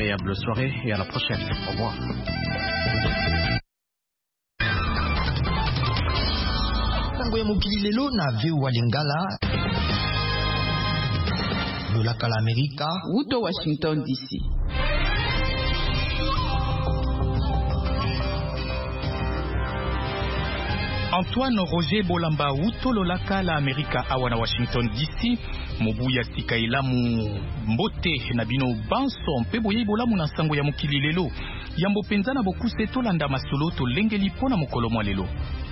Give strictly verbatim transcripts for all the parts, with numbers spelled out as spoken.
agréable soirée et à la prochaine. Au revoir. Tango ya mokili lelo na V O A Lingala lolaka la Amerika Wuto Washington D C. Antoine Roger Bolamba Wuto lolaka la Amerika awana Washington D C. Mobuya sika elamu mbote na bino banso mpe boye bolamu na sango ya mokili lelo. Yambo penza na bokuse tolanda masolo to lengeli pona mokolo mwa lelo.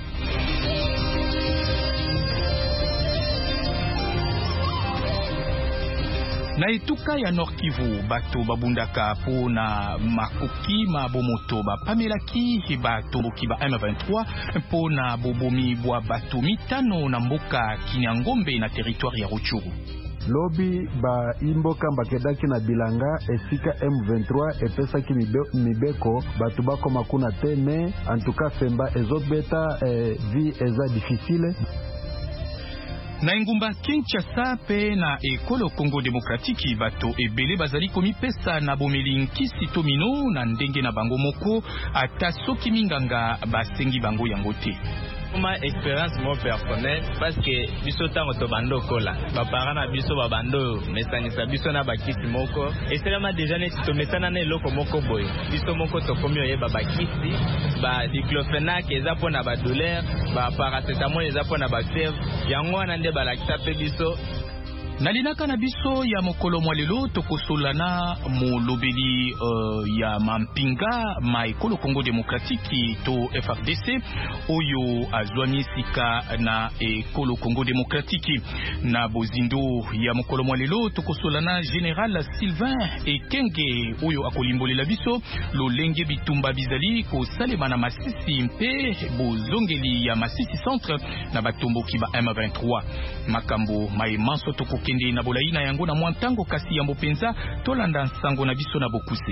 Na etuka ya Nord Kivu bato babundaka po na makoki mabomoto bapamelaki bato boki ba M vingt-trois po na bobomi bwa bato mitano na mboka Kinyangombe na territoire ya Rutshuru. Lobi ba imboka mbakedaki na bilanga esika M vingt-trois epesaki mibeko bato bako makuna teme antuka femba ezobeta eh, vi eza difficile. Na ingumba Kinshasa pe na ekolo Congo Demokratiki bato ebele bazali komipesa na bomeli nkisi tomino na ndenge na bango moko ata soki minganga basengi bango yango te. Ma expérience mo personnel parce que biso tango to bando kola ba parana biso ba bando mesangisa biso na bakisi moko et c'est vraiment déjà ne to mesana na eloko moko boy biso moko to komi oyeba bakisi ba diclofenac eza pona ba douleur ba paracetamol eza pona ba fièvre yango wana nde balakisa pe biso. Nalinaka na biso ya mokolo mwa lelo tokosolana molobeli uh, ya mampinga ma ekolo Congo Demokratiki to F R D C oyo azwani sika na ekolo Congo Demokratiki. Na bozindo ya mokolo mwa lelo tokosolana General Sylvain Ekenge oyo akolimbolela biso lolenge bitumba bizali ko salema na Masisi mpe bozongeli ya Masisi centre na batomboki ba M vingt-trois. Makambo maemanso toko kende na bolaina yango na mwantango kasi yambo penza tolanda nsango na biso na bokuse.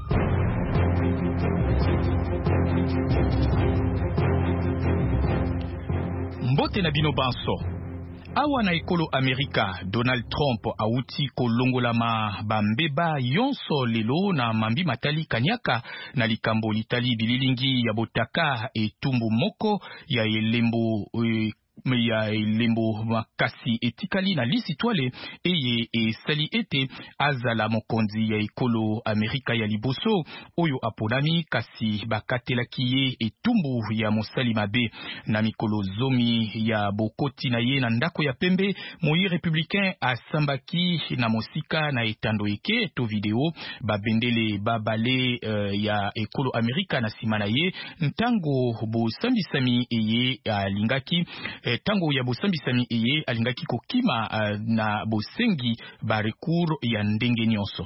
Mbote na bino banso. Awa na ekolo Amerika, Donald Trump auti kolongolama bambeba yonso lelo na mambi matali kanyaka na likambo litali bililingi ya botaka etumbu moko ya elembo e, ya elembo makasi etikali na lisi toile eye esali ete azala mokonzi ya ekolo Amerika ya liboso oyo aponami kasi bakatelaki ye etumbu ya mosali mabe na mikolo zomi ya bokoti na ye na ndako ya pembe. Moi républicain asambaki na mosika na etando eke to video babendele babale uh, ya ekolo Amerika na sima na ye ntango bosambisami eye alingaki tango ya bosambisami eye alingaki kokima uh, na bosengi ba recours ya ndenge nyonso.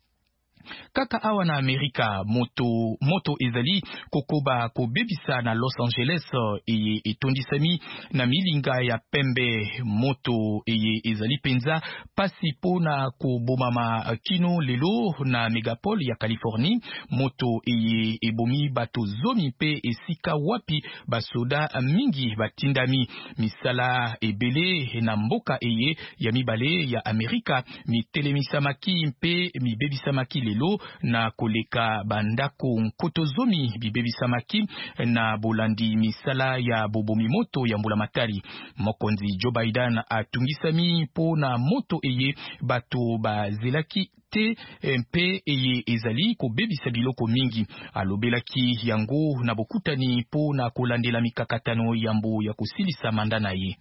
Kaka awa na Amerika moto moto ezali kokoba kobebisa na Los Angeles eye etondisami na milinga ya pembe moto eye ezali penza pasi pona kobomama kino lelo na megapole ya Californie moto eye ebomi bato zomi pe esika wapi basoda mingi batindami misala ebele na mboka eye ya mibale ya Amerika mitelemisamaki mpe mibebisamaki lelo na koleka bandako nkoto zomi bibebisamaki na bolandi misala ya bobomi moto ya mbula matari. Mokonzi Joe Biden atungisami po na moto eye bato bazelaki te mpe eye ezali kobebisa biloko mingi. Alobelaki yango na bokutani po na kolandela mikakatano yambo ya kosilisa manda na ye.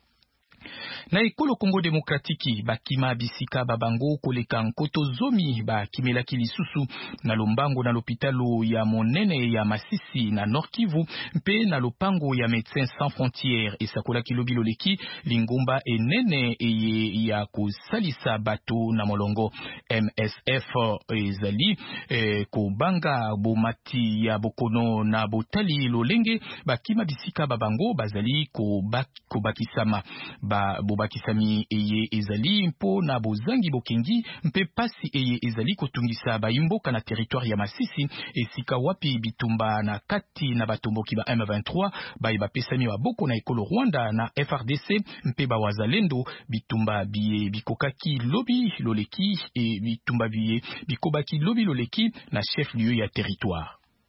Na ekolo Congo Demokratiki bakima bisika babango koleka nkoto zomi bakimelaki lisusu na lombango na lopitalo ya monene ya Masisi na Nord Kivu mpe na lopango ya Médecins Sans Frontières esakolaki lobilo leki lingumba enene eye ya kosalisa bato na molongo. M S F ezali eh, kobanga bomati ya bokono na botali lolenge bakima bisika babango bazali kobak, kobakisama ba bo bobakisami eye ezali mpo na bozangi bokengi mpe pasi eye ezali kotungisa baimboka na territoire ya Masisi esika wapi bitumba na kati na batomboki ba M vingt-trois baye bapesami maboko na ekolo Rwanda na F R D C mpe ba wazalendo bitumba biye bikokaki lobi loleki e bitumba biye bikobaki lobi loleki na chef lieu ya territoire.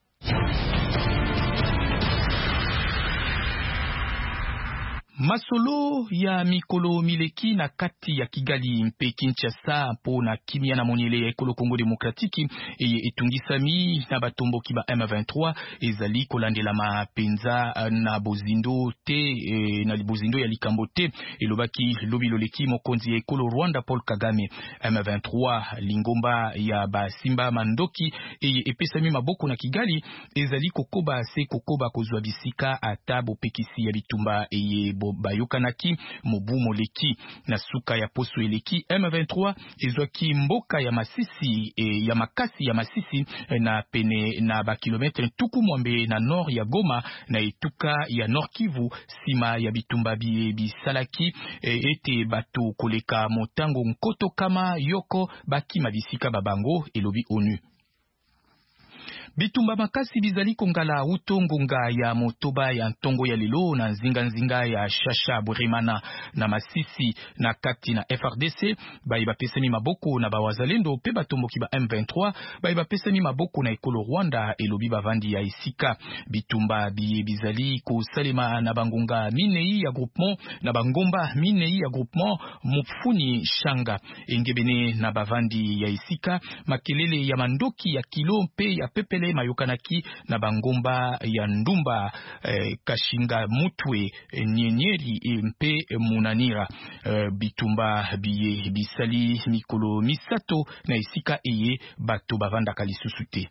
Masolo ya mikolo mileki na kati ya Kigali mpe Kinshasa po na kimia na moniele ya ekolo Kongo Demokratiki eye etungisami na batomboki ba M vingt-trois ezali kolandela mapenza na bozindo te e, na bozindo ya likambo te elobaki lobi loleki mokonzi ya ekolo Rwanda Paul Kagame. M vingt-trois lingomba ya basimba mandoki eye epesami maboko na Kigali ezali kokoba se kokoba kozwa bisika ata bopekisi ya bitumba eye bayokanaki mobu moleki na suka ya poso eleki. M vingt-trois ezwaki mboka ya Masisi e, ya makasi ya Masisi e, na pene na ba kilometre tuku mwambe na nord ya Goma na etuka ya Nord Kivu sima ya bitumba biye bisalaki e, ete bato koleka motango nkoto kama yoko baki mabisika babango elobi ONU. Bitumba makasi bizali kongala utongonga ya motoba ya ntongo ya lelo na nzinga nzinga ya Shasha Buremana na Masisi na kati na F R D C baye bapesami maboko na bawazalendo pe batomboki ba M vingt-trois baye bapesami maboko na ekolo Rwanda elobi bavandi ya isika. Bitumba biye bizali kosalema na bangonga minei ya groupement na bangomba minei ya groupement Mufuni Shanga engebene na bavandi ya isika makelele ya mandoki ya kilo mpe ya pepele mayokanaki na bangomba ya Ndumba eh, Kashinga Mutwe eh, Nyenyeri eh, mpe eh, Munanira eh, bitumba biye bisali mikolo misato na isika eye bato bavanda kalisusu te.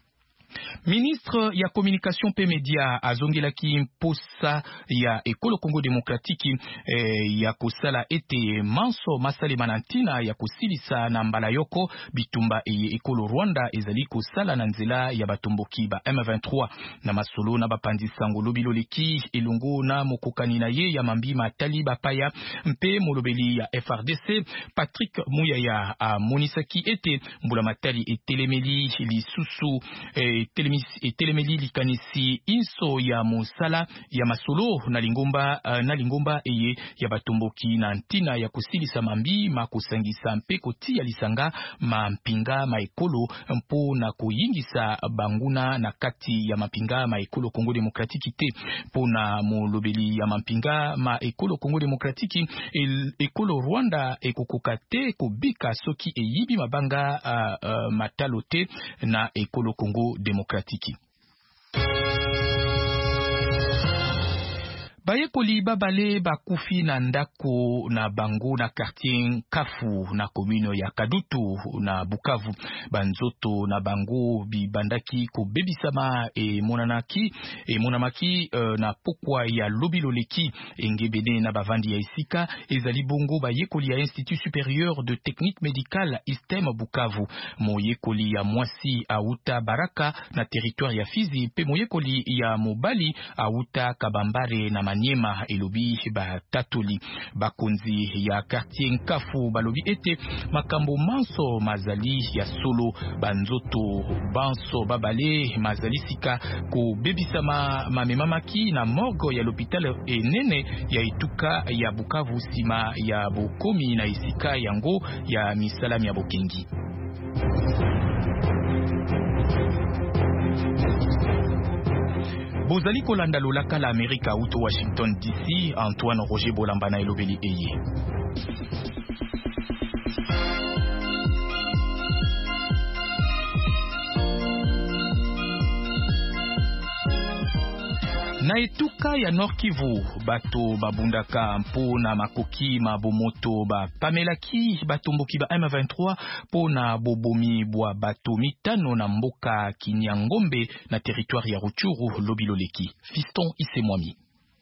Ministre ya communication pe media azongelaki mposa ya ekolo Kongo Demokratiki eh, ya kosala ete manso masale manantina ya kosilisa na mbala yoko bitumba eye ekolo Rwanda ezali kosala na nzela ya batomboki ba M vingt-trois na masolo na bapandisa ngolobi loleki elongo na mokokani na ye ya mambi matali bapaya mpe molobeli ya F R D C Patrick Muyaya a monisaki ete mbula matali etelemeli lisusu eh, etelemeli likanisi inso ya mosala ya masolo na lingomba uh, na lingomba eye ya batomboki na ntina ya kosilisa mambi makosangisa mpe kotia lisanga mampinga maekolo mpo na koyingisa banguna na kati ya mapinga maekolo Kongo Demokratiki te mpo na molobeli ya mampinga maekolo Kongo Demokratiki el, ekolo Rwanda ekokoka te kobika soki eyibi mabanga uh, uh, matalo te na ekolo Kongo Demokratiki. Bayekoli babale bakufi na ndako na bango na quartier Kafu na commune ya Kadutu na Bukavu. Banzoto na bango bibandaki kobebisama e monanaki e monamaki uh, na pokwa ya lobiloleki engebene na bavandi ya isika ezali bongo bayekoli ya Institut Supérieur de Technique Médicale I S T E M Bukavu. Moyekoli ya Mwasi auta Baraka na territoire ya Fizi pe moyekoli ya Mobali auta Kabambare na Nyema elobi ba tatoli bakonzi ya quartier Nkafu balobi ete makambo manso mazali ya solo banzoto banso babale mazali sika ko bebisama mamemamaki na morgue ya l'hôpital enene ya ituka ya Bukavu sima ya bokomi na isika yango ya misalami ya bokengi. Bozali kolanda lolaka la Amerika uto Washington D C, Antoine Roger Bolamba na elobeli eye. Na etuka ya Nord Kivu bato babundaka mpo na makoki mabomoto ba pamelaki batomboki ba M vingt-trois po na bobomi bwa bato mitano na mboka Kinyangombe na territoire ya Ruchuru lobiloleki. Fiston Isemwami.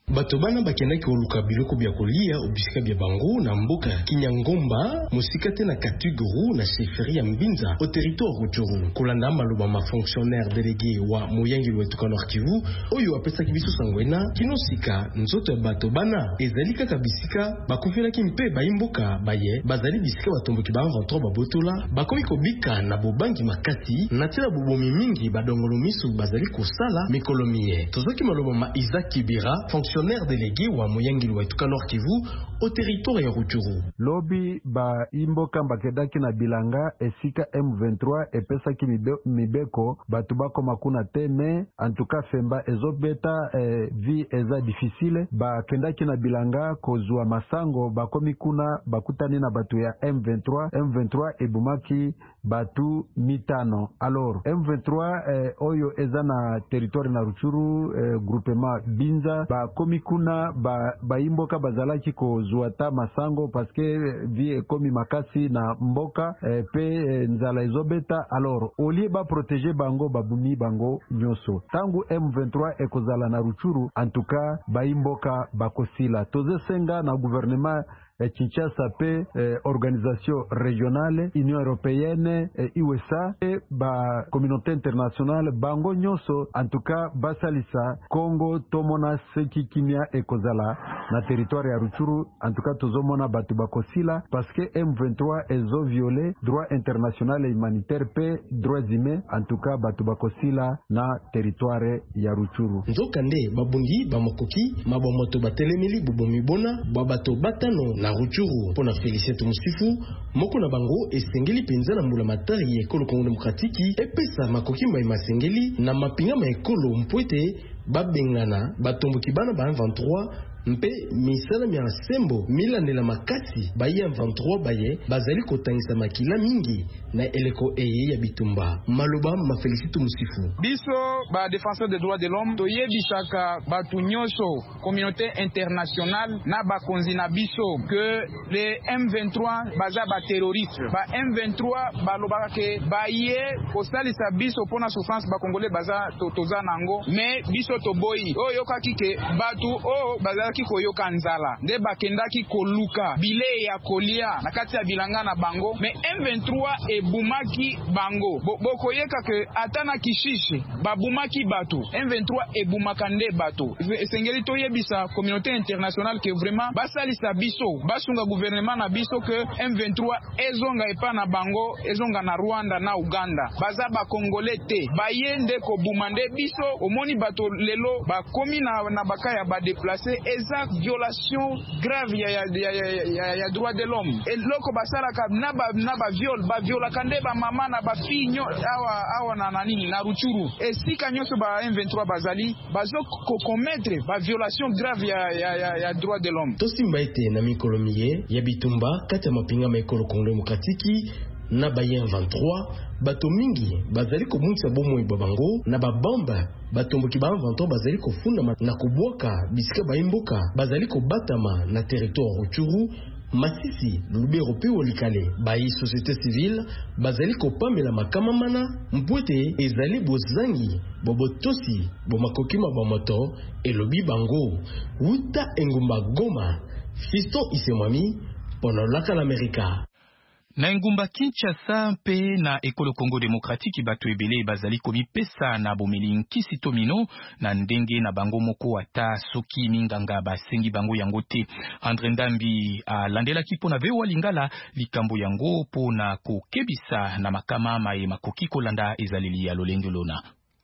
bato bana bakendaki koluka biloko bya kolia obisika bya bango na mboka Kinyangomba musika te na Katuguru na chefferie ya Mbinza au territoire Rutshuru kolanda maloba ma fonctionnaire délégué wa Moyengi Lwetuka Nord Kivu oyo apesaki biso sangwena kinosika nzoto ya bato bana ezali kaka bisika bakufelaki mpe bayimboka baye bazali bisika batomboki ba vingt-trois babotola bakomi kobika na bobangi makasi na tela bobomi mingi badongolo misu bazali kosala mikolomiye tozoki maloba ma Isaac Kibira fonctionnaire délégué wa Moyengi Lwetuka Nord Kivu au territoire ya Rutshuru lobi ba imboka bakedaki na bilanga esika M vingt-trois epesaki mibeko batu bakoma kuna te me antuka femba ezobeta eh, vi eza difficile bakendaki na bilanga kozwa masango bakomi kuna bakutani na batu ya M vingt-trois M vingt-trois ebumaki batu mitano alors M vingt-trois eh, oyo eza na territoire na Rutshuru eh, groupement Binza bakomi kuna ba, baimboka bazalaki kozwa ta masango parce que vi ekomi makasi na mboka eh, pe eh, nzala ezobeta alors olie ba protéger bango babumi bango nyoso tangu M vingt-trois ekozala na Rutshuru en tout cas baimboka bakosila toze senga na gouvernement et Kinshasa pe eh, organisation régionale Union européenne et U S A et ba communauté internationale bango nyoso en tout cas basalisa Congo tomona seki kimia ekozala na territoire ya Rutshuru en tout cas tozomona batu bakosila parce que M vingt-trois ezo violé droit international et humanitaire pe droits humains en tout cas batu bakosila na territoire ya Rutshuru nzokande babundi bamokoki mabomoto batelemeli bubomi bona babato batano na Rutshuru pona Félicien Musifu moko na bango esengeli penza na mbula matari ya ekolo Congo Demokratiki epesa makoki mai masengeli na mapinga ma ekolo mpwete babengana batomboki bana ba vingt-trois mpe misala mi ansembo milandela makasi ba vingt-trois baye bazali kotangisa makila mingi na eleko eye ya bitumba maloba ma Félicien Musifu biso ba défenseur des droits de l'homme toyebisaka batu nyonso communauté internationale na bakonzi na biso que les M vingt-trois baza ba terroriste ba M vingt-trois balobaka ke baye kosalisa biso pona souffrance ba congolais baza toza nango mais biso toboyi oyo kaki ke batu o baza koyoka nzala nde bakendaki koluka bile ya kolia na kati ya bilanga na bango mais M vingt-trois ebumaki bango bokoyeka ke ata na kishishi babumaki bato M vingt-trois ebumaka nde bato esengeli toyebisa communauté internationale ke vraiment basalisa biso basunga gouvernement na biso ke M vingt-trois ezonga epa na bango ezonga na Rwanda na Uganda baza ba congolais te bayende kobuma nde biso omoni bato lelo bakomi na, na bakaya ba déplacer eza violation grave ya ya ya ya, ya, ya droit de l'homme et loko basala ka na ba na ba viol ba viola kande ba mama na ba finyo awa awa na nani na Rutshuru et sika nyoso ba M vingt-trois bazali bazo ko commettre ba violation grave ya ya ya, ya droit de l'homme tosimba ete na mikolomiye ya bitumba kati ya mapinga ma ekolo Congo Demokratiki na ba vingt-trois bato mingi bazali kobungisa bomoi babango na babamba batomboki ba vingt-trois bazali kofunda na kubwaka bisika baimboka bazali kobatama na territoire Rutshuru Masisi Lubero pe Olikale bayi société civile bazali kopamela makama mana mpwete ezali bozangi bobotosi bomakokima bamoto elobi bango wuta engumba Goma Fisto Isemwami pono laka l'Amerika na ngumba Kinshasa mpe na ekolo Congo Demokratiki bato ebele bazali komipesa na bomeli nkisi tomino na ndenge na bango moko ata soki minganga basengi bango yango te. Andre Ndambi alandelaki mpona vewa lingala likambo yango mpona kokebisa na makama maye makoki kolanda ezaleli ya lolenge lona.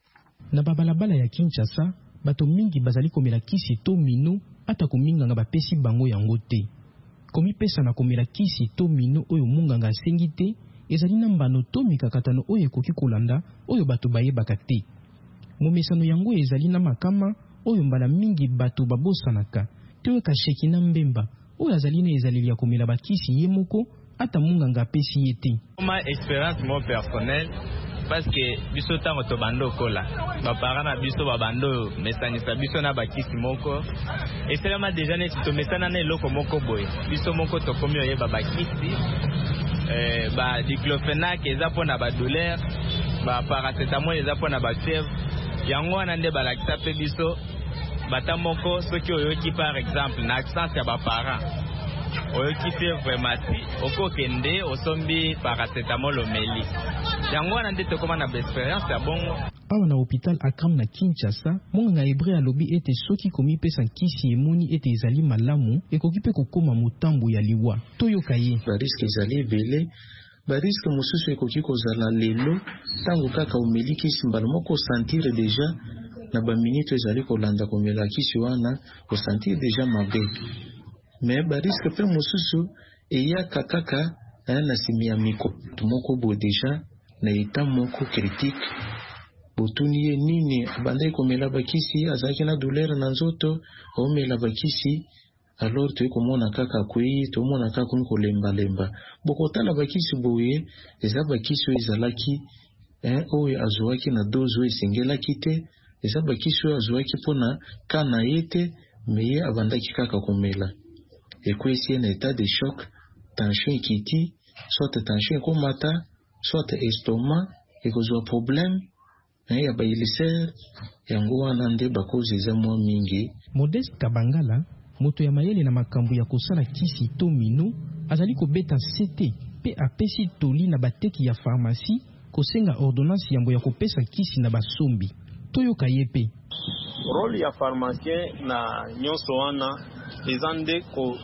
Na babalabala ya Kinshasa bato mingi bazali komela kisi tomino ata kominganga bapesi bango yango te. Komi pesa na komela kisi to mino oyo munganga asengi te ezali na mbano to mikakatano oyo ekoki kolanda oyo bato bayebaka te. Momesano yango ezali na makama oyo mbala mingi bato babosanaka to kasheki na mbemba oyo azali na ezaleli ya komela bakisi ye moko ata munganga apesi ye te. Ma expérience mo personnelle parce que biso tango to bando kola ba parana biso ba bando mesangisa biso na bakisi moko et c'est vraiment déjà ne to mesana na eloko moko boy biso moko to komi oyeba bakisi eh ba diclofenac eza pona ba douleur ba paracetamol eza pona ba fièvre yango wana nde balakisa pe biso bata moko soki oyoki par exemple na absence ya baparent oyoki fièvre vraiment okokende osombi paracetamol omeli yango wana nde tokoma na expérience ya bongo. Awa na hôpital Akram na Kinshasa monganga hébreu alobi ete soki komipesa nkisi emoni ete ezali malamu ekoki mpe kokoma motambo ya liwa toyoka ye bariske ezali ebele. Bariske mosusu ekoki kozala lelo ntango kaka omeli kisi mbala moko osantire deja na baminute ezali kolanda komela kisi wana osantire deja mabe. Me bariske mpe mosusu eyaka kaka na simi ya miko tumoko bo deja na eta moko critique botuni ye nini abandai komela bakisi azalaki na douleur na nzoto omela bakisi alors tu komona kaka kwei tomona kaka kuni kolemba lemba bokotala bakisi boye eza bakisi ezalaki eh oyo azwaki na dozo esengelaki te eza bakisi azwaki pona kana yete meye abandaki kaka komela ekwesi na état de choc tension kiti soit tension komata soit estomac ekozwa problème ya bailiser yango wana nde bakozi eza mwa mingi. Modeste Kabangala moto ya mayele na makambo ya kosala kisi to mino azali kobeta sete pe apesi toli na bateki ya pharmacie kosenga ordonnance yambo ya kopesa kisi na basombi toyoka yepe. Role ya pharmacien na nyonso wana ezande ko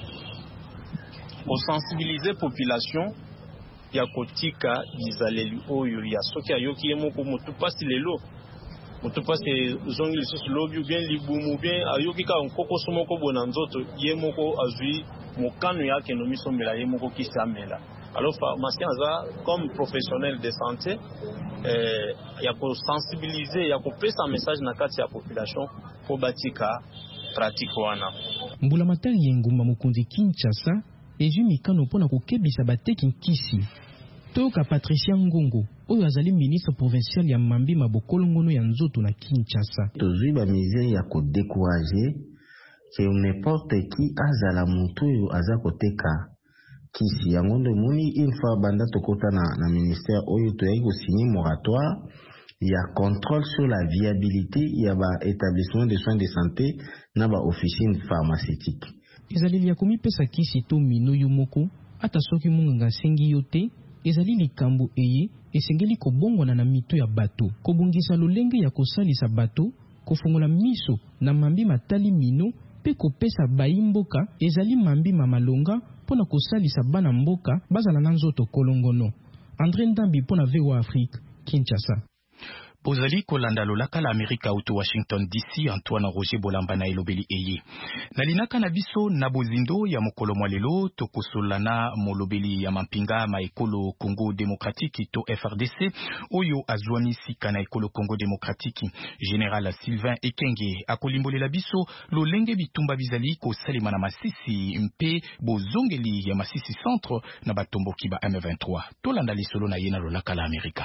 sensibiliser population ya kotika bizaleli oyo ya soki ayoki ye moko motu pasi lelo motu pasi zongi lisusu lobi bien libumu bien ayoki ka nkoko somoko bona nzoto ye moko azui mokano yake no misombela ye moko kisi amela. Alors pharmacien aza comme professionnel de santé eh, ya ko sensibiliser ya ko pesa message na kati ya population po batika pratique wana. Mbula matari yengumba mukundi Kinshasa ezu mikano pona kokebisa bateki nkisi toyoka Patricia Ngongo oyo azali ministre provincial ya Mambi Mabokolo ngono ya nzoto na Kinshasa. Tozui ba misère ya ko décourager que n'importe qui azala mutu oyo aza koteka kisi yango ndo muni une fois banda tokota na, na ministère oyo toyaki kosigner moratoire ya contrôle sur la viabilité ya ba établissement de soins de santé na ba officine pharmaceutique. Ezali ya komipesa kisi to mino yo moko ata soki munganga sengi yote ezali likambo eye esengeli kobongwana na mito ya bato kobungisa lolenge ya kosalisa bato kofungola miso na mambi matali mino pe kopesa baimboka ezali mambi mamalonga pona kosalisa bana mboka bazala na nzoto kolongono. André Ndambi pona V O A Afrique Kinshasa. Bozali kolanda lolaka la Amerika auto Washington D C Antoine Roger Bolamba na elobeli eye. Nalinaka na biso na bozindo ya mokolo mwalelo tokosolana molobeli ya mampinga ma ekolo Congo Démocratique to F R D C oyo azwani sika na ekolo Congo Démocratique. Général Sylvain Ekenge akolimbolela biso lolenge bitumba bizali ko salima na Masisi mpe bozongeli ya Masisi centre na batomboki ba M vingt-trois. Tolanda lisolo na ye na lolaka la Amerika.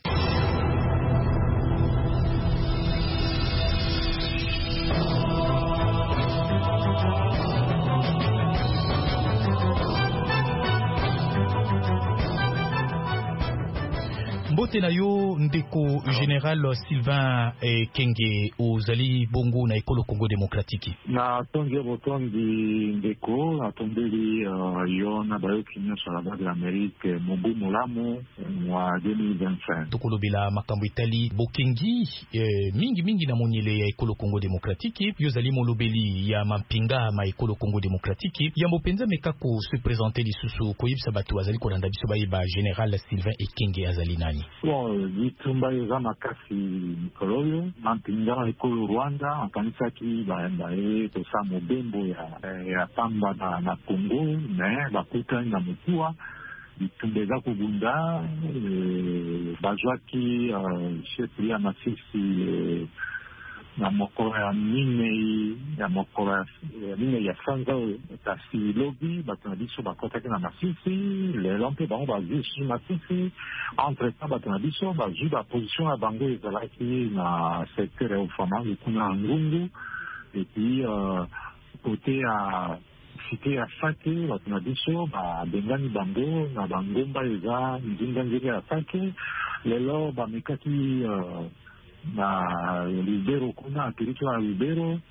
Mbote na yo ndeko Général Sylvain eh, Kenge ozali bongo na ekolo Congo Démocratique. Na tonge botondi ndeko na tombeli uh, yo na bayo kinyo sur la base de l'Amérique mobu mulamu mwa deux mille vingt-cinq. Tokolobela makambo itali bokengi eh, mingi mingi na monyele ya ekolo Congo Démocratique yo zali molobeli ya mampinga ma ekolo Congo Démocratique ya mopenza mekako se présenter lisusu koyibisa bato azali kolanda biso ba Général Sylvain Ekenge azali nani. Bon, bitumba yoza makasi mikolo oyo mampinga na ekolo Rwanda akanisaki baye kosa mobembo ya, ya pamba na, na Congo me bakutani na mokuwa bitumba eza kobunda e, bazwaki uh, chefri ya Masisi e, na mokolo ya minei ya mokolo ya minei ya sanza kasi lobi bato na biso bakotaki na Masisi lelo mpe bango bazwi su Masisi entre temps bato na biso bazwi baposition ya bango ezalaki na secteur ya ufama kuna ngungu epi kote ya cité ya Sake bato na biso babengani bango na bangomba eza nzinga nzeli ya Sake lelo bamekaki na Lubero kuna akiriki wa Lubero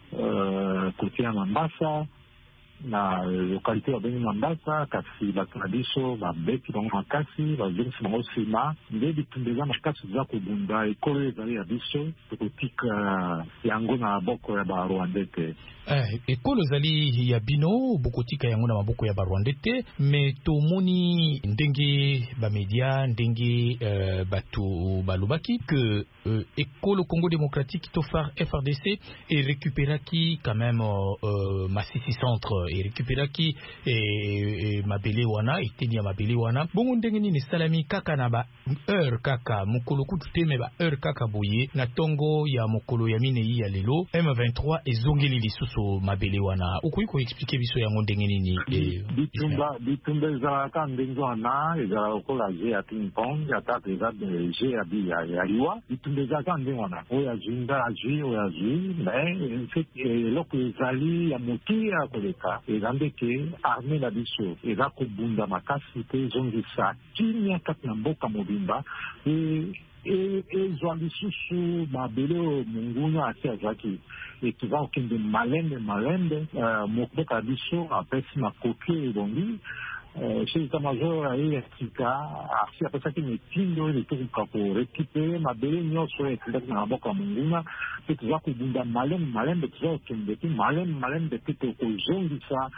uh, côté ya Mambasa na localité ya bengi Mambasa kasi bato na biso babeti bango makasi bazongisi bango nsima nde bitumba eza makasi eza kobunda ekolo ezali ya biso tokotika yango na maboko ya barwandais te. Eh, ekolo ezali ya bino bokotika yango na maboko ya barwandais te, me tomoni ndenge bamedia ndenge uh, bato balobaki que uh, ekolo Congo démocratique to F R D C et récupéraki quand même uh, Masisi centre et récupéraki et mabele wana eteni ya mabele wana bongo ndenge nini salami kaka na ba heure kaka mokolo kutu te me ba heure kaka boye na tongo ya mokolo ya minei ya lelo M vingt-trois ezongeli lisusu mabele wana ukoyi ko expliquer biso yango ndenge nini bitumba bitumba ezalaka ndenge wana ezala okola je ya ping pong ata eza je ya bi ya liwa bitumba ezalaka ndenge wana oyo ajinda aji oyo aji mais eloko ezali ya moki ya koleka eza ndeke arme na biso eza kobunda makasi te ezongisa kimia kati na mboka mobimba ezwa lisusu mabele monguna ati azwaki eza kokende malembe malembe mokboka ya biso apesi makoki ebongi chez l'état-major aye ya sika asi apesaki metindo ele tokoka korekipere mabele nyonso oyo ekendaki na maboko ya monguna mpe toza kobunda malembe malembe toza kokende te malembe malembe te tokozongisa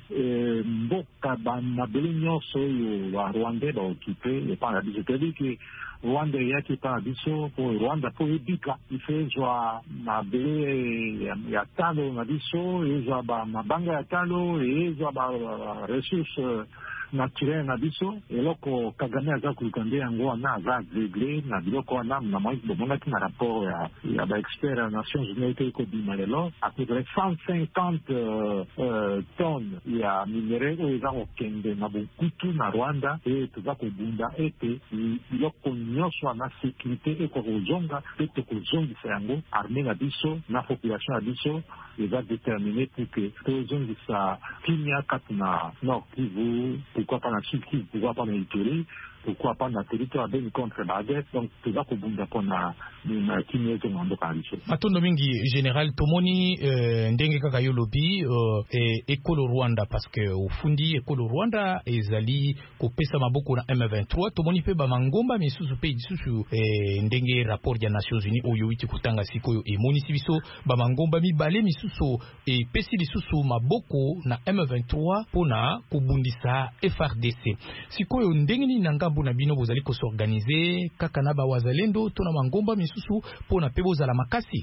mboka bamabele nyonso oyo barwandais baokipe epa na biso todiki Rwanda eyaki epa na biso po Rwanda po ebika ife ezwa mabele ya talo na biso ezwa bamabanga ya talo ezwa baresource naturel na biso eloko Kagame aza koluka nde yango wana aza aveugle na biloko wana na moi bomonaki na rapport ya ya baexpert ya Nations Unies ete ekobima lelo à peu près cent cinquante tonnes ya minere oyo eza kokende na bokutu na Rwanda e toza kobunda ete biloko nyonso wana sécurité ekokozonga mpe tokozongisa yango armée na biso na population na biso eza déterminé pour que tozongisa kimia kati na Nord Kivu, pourquoi pas na Sud Kivu, pourquoi pas na Ituri, pourquoi pas na territoire beni contre Baguette. Donc toza kobunda mpona na kimia ezonga mboka na biso. Matondo mingi général tomoni euh, ndenge kaka yo lobi euh, e, ekolo Rwanda parce que ufundi ekolo Rwanda ezali kopesa maboko na M vingt-trois tomoni pe ba mangomba misusu pe isusu e, ndenge rapport ya Nations Unies oyo witi kutanga sikoyo emonisi biso ba mangomba mibale misusu e pesi lisusu maboko na M vingt-trois pona kubundisa F R D C sikoyo ndenge ni ngambu na bino bozali ko s'organiser kaka na ba wazalendo to na mangomba misusu pona pe bozala makasi.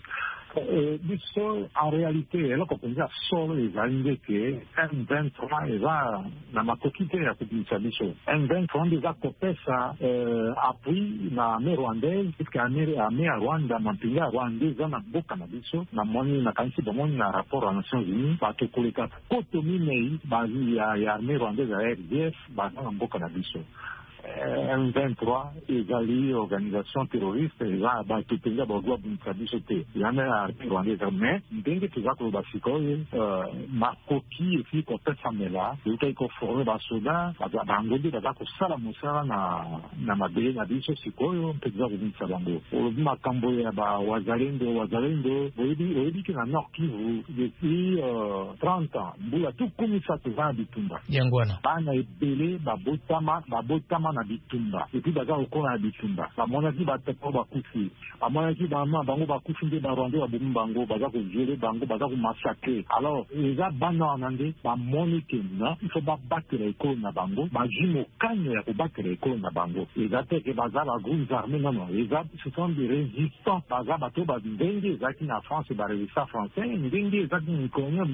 biso en réalité eloko mpenza solo ezali ndeke M vingt-trois eza na makoki te ya kobimisa biso. M vingt-trois nde eza kopesa appui na armée rwandaise puisque armée ya Rwanda mampinga ya Rwanda eza na mboka na biso na moni nakanisi bomoni na rapport ya Nations Unies bato koleka koto minei ya armée rwandaise ya R D F baza na mboka na biso. M vingt-trois ezali organisation terroriste eza bato mpenza bazwa bimisa biso te yana ya armée rwandaise mais ndenge toza koloba sikoyo makoki esili kopesamela eutaki koforme basoda bango nde baza kosala mosala na mabele na biso sikoyo mpe toza kobimisa bango olobi makambo ya bawazalendo wazalendo oyebiki na Nord Kivu depuis trente ans mbula tukumisa toza na bitumba yangwana bana ebele babotama babotama na bitumba epi baza kokola na bitumba bamonaki batepo bakufi bamonaki bama bango bakufi nde barwandais babomi bango baza koviole bango baza komasakre alors eza bana wana nde bamoni ke na ifo babatela ekolo na bango bazwi mokanyo ya kobatela ekolo na bango eza te ke baza bagroupes armés nono eza ce sont des résistants baza bato ndenge ezalaki na France barésistant français ndenge ezalaki mikolonio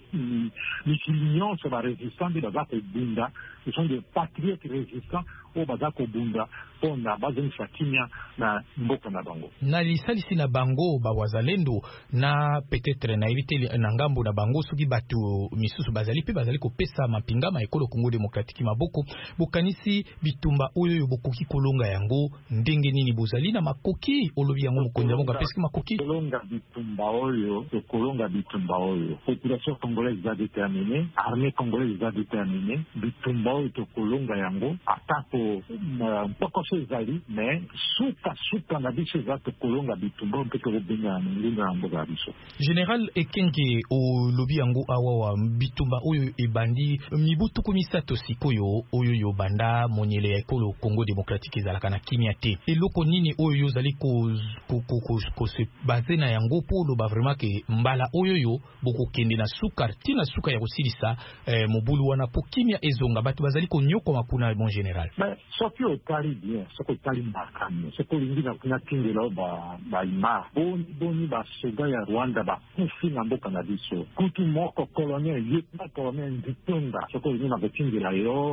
mikili nyonso barésistant nde baza kobunda ce sont des patriotes résistants oyo baza kobunda mpona bazongisa kimia na mboka na bango na lisalisi na bango bawazalendo na peut-être na elite na ngambo na bango soki bato misusu bazali pe bazali kopesa mapinga ma ekolo Congo démocratique maboko bokanisi bitumba oyo bokoki kolonga yango ndenge nini bozali na makoki olobi yango mokonzi bonga peski makoki kolonga bitumba oyo kolonga bitumba oyo population congolaise va déterminer armée congolaise va déterminer bitumba oyo to kolonga yango atako mpoko so ezali mais suka suka na biso eza tokolonga bitumba mpe tokobenga ngunga ya mboka ya biso. Général Ekenge olobi yango awa wa bitumba oyo ebandi mibu tuku misato sikoyo oyo yo banda monyele ya ekolo Congo démocratique ezalaka na kimia te. Eloko nini oyo yo zali ko ko ko ko se baser na yango po loba vraiment ke mbala oyo yo boko kende na suka tina suka ya kosilisa eh, mobulu wana po kimia ezonga batu bazali ko nyoko makuna mon général. Mais soki otali bien soki otali makami soki olingi na kuna tingela ba ba ima boni boni ba soda ya Rwanda ba kufi na mboka na biso kutu moko colonel lieutenant colonel Nditonda soki olingi na kotingela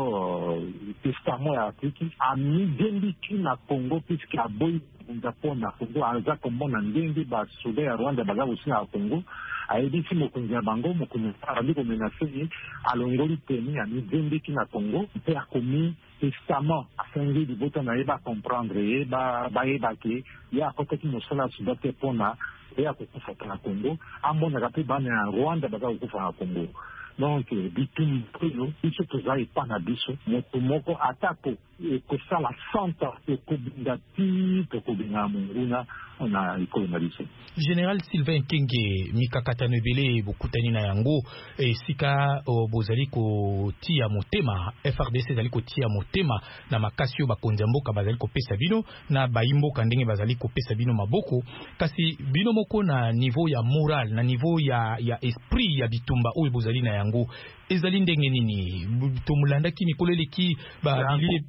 yo testament ya Afriki amidembiki na Congo puisque aboyi ndapo na Congo aza komona ndenge ba soda ya Rwanda baza kosi na Congo ayebisi mokonzi ya bango mokonzi arandi komenase alongoli teni amidembiki na Congo mpe akomi testament asengi libota na ye bacomprendre ye bayeba ke ye akotaki mosala ya soda te mpona ye akokufa na Congo amonaka mpe bana ya Rwanda baza kokufa na Congo. Donc bitumba oyo biso toza epa na biso moto moko atako ekosala santa ekobinga ti tokobenga monguna na ekolo na biso. Général Sylvain Ekenge mikakatano ebele bokutani na yango esika bozali kotia motema F R D C ezali kotia motema na makasi oyo bakonzi ya mboka bazali kopesa bino na bayimboka ndenge bazali kopesa bino maboko kasi bino moko na niveau ya moral na niveau ya ya esprit ya bitumba oyo bozali na yango ezali ndenge nini tomulandaki mikoleleki babili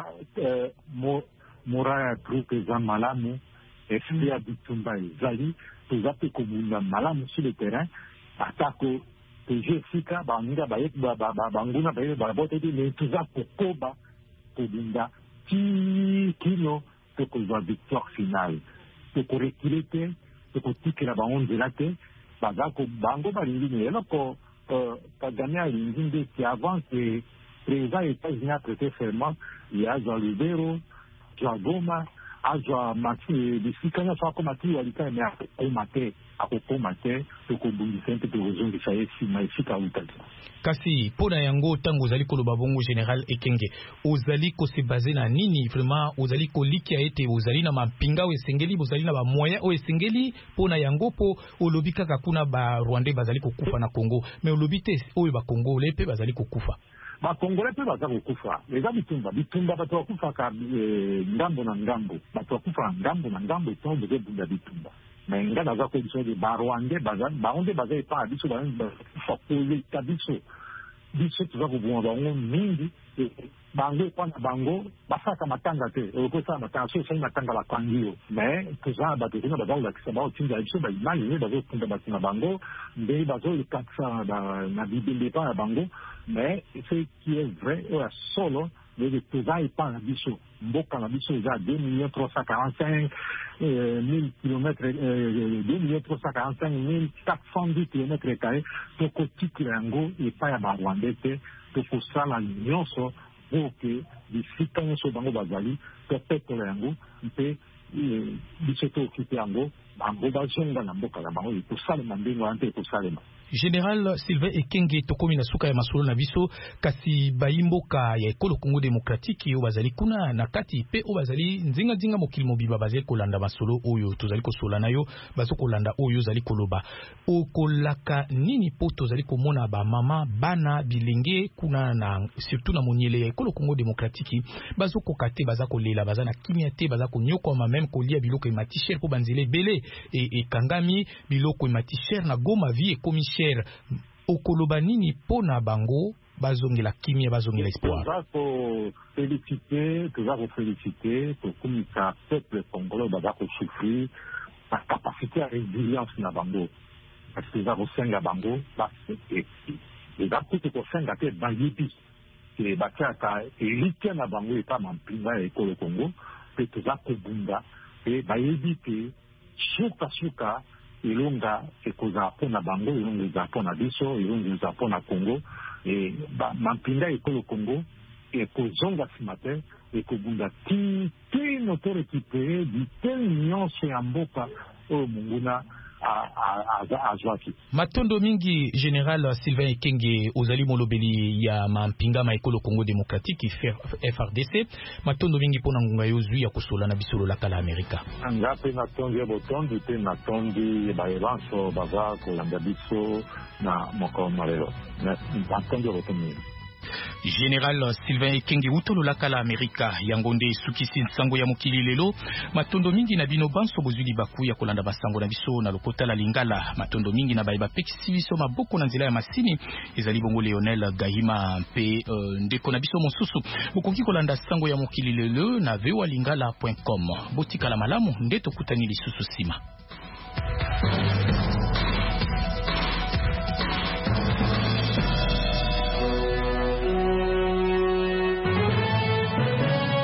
eh, mo, moral ya groupe eza malamu esprit ya bitumba ezali toza pe komunda malamu sur le terrain atako teje esika banginga banguna baye babota ete me toza kokoba kobunda ti kino tokozwa victoire finale tokorekile te tokotikela bango nzela te bango balingi ne eloko Kagame alingi ndeti avant que président États-Unis a prêté serment ya azwa Lubero azwa Goma azwa mati bisika nyonso akoma ti walika me akokoma te akokoma te tokobundisa mpe tokozongisa ye nsima esika utaki. Kasi mpona yango ntango ozali koloba bongo Général Ekenge ozali kose base na nini vraiment ozali kolikia ete ozali na mampinga oyo esengeli bozali na bamoyen oyo esengeli mpona yango po olobi kaka kuna ba Rwandais bazali kokufa na Congo mais olobi te oyo ba Congolais mpe bazali kokufa bakongole mpe baza kokufa eza bitumba bitumba bato bakufaka ngambo na ngambo bato bakufa ngambo na ngambo etongo bozobunda bitumba mais nga naza koyebisa ete barwandais bango nde baza epa na biso bakufa koleka biso biso toza koboma bango mingi bango epa na bango basalaka matanga te okosala matanga so osali matanga bakangi yo mais toza bato kuna baza kolakisa baotinda biso baimage nde bazokunda bato na bango ndenge bazolekakisa na bibembe epa na bango mais ce qui est vrai oyo ya solo ndenge toza epa na biso mboka na biso eza deux millions trois cent quarante-cinq mille kilomètres deux millions trois cent quarante-cinq mille quatre cent dix kilomètres carrés tokotikela yango epai ya barwandais te tokosala nyonso po ke bisika nyonso bango bazali topetola yango mpe biso tookipe yango bango bazonga na mboka na bango ekosalema ndenge wana mpe ekosalema. Général Sylvain Ekenge tokomi na suka ya masolo na biso kasi bayimboka ya ekolo Congo démocratique yo bazali kuna na kati pe o bazali nzinga nzinga mokili mobiba bazali kolanda masolo oyo tozali kosola nayo bazo kolanda oyo zali koloba okolaka nini po tozali komona ba mama bana bilenge kuna na surtout na monyele ya ekolo Congo démocratique bazo kokate baza kolela baza na kimia te baza konyoko ma même kolia biloko emati cher po banzele bele e, e kangami biloko emati cher na Goma vie ekomi cher okoloba nini pona bango bazongela kimia bazongela espoir. Toza ko féliciter toza ko féliciter tokumisa peuple congolais baza ko souffrir la capacité à résilience na bango parce que toza kosenga bango basete eza kutu kosenga te bayibi ke batiaka elite na bango epa mampinga ya ekolo Congo mpe toza kobunda mpe bayebi te suka suka elonga ekozala mpona bango elonga ezala mpona biso elonga ezala mpona Congo e mampinga ekolo Congo ekozonga nsima te ekobunda tino to récupere biteni nyonso ya mboka oyo monguna azwaki. Matondo mingi General Sylvain Ekenge ozali molobeli ya mampinga ma ekolo Congo Démocratique F R D C. Matondo mingi pona ngunga yozwi ya kusola na bisolo la kala Amerika. Anga pe natondi ya botondi pe natondi ba evanso baza kolanda biso na moko malelo. Natondi ya botondi. General Sylvain Ekenge utolo la kala Amerika yangonde sukisi nsango ya mokili lelo. Matondo mingi na bino banso bozuli baku ya kolanda basango na biso na lokota la Lingala. Matondo mingi na baiba pekisi biso maboko na nzela ya masini ezali bongo Leonel Gahima pe uh, ndeko na biso mosusu bokoki kolanda sango ya mokili lelo na v o a lingala point com. Botika la malamu ndeto kutani lisusu sima.